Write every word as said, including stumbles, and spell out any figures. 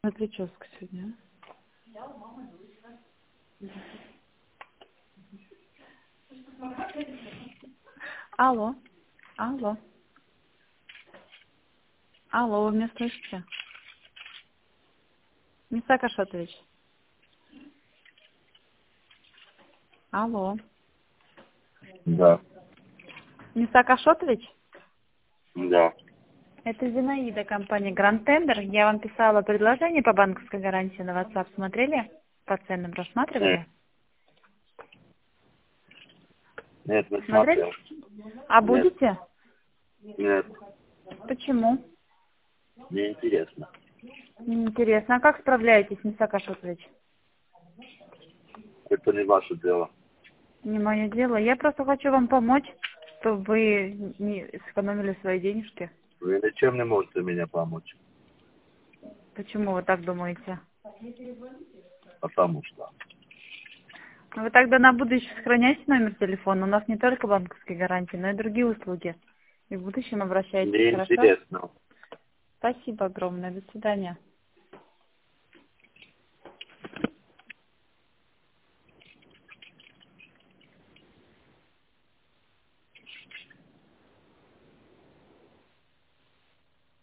На прическа сегодня. Алло. Алло. Алло, вы меня слышите? Мисак Ашотович. Алло. Да. Мисак Ашотович? Да. Это Зинаида, компания Grand Tender. Я вам писала предложение по банковской гарантии на WhatsApp. Смотрели? По ценам Нет, рассматривали? нет, не Смотрели? смотрел. А Нет, будете? нет, Почему? неинтересно. Интересно. А как справляетесь, Мисак Ашотович? Это не ваше дело. Не мое дело. Я просто хочу вам помочь, чтобы вы не сэкономили свои денежки. Вы ничем не можете мне помочь. Почему вы так думаете? Потому что. Вы тогда на будущее сохраняйте номер телефона. У нас не только банковские гарантии, но и другие услуги. И в будущем обращайтесь, хорошо? Неинтересно. Спасибо огромное. До свидания.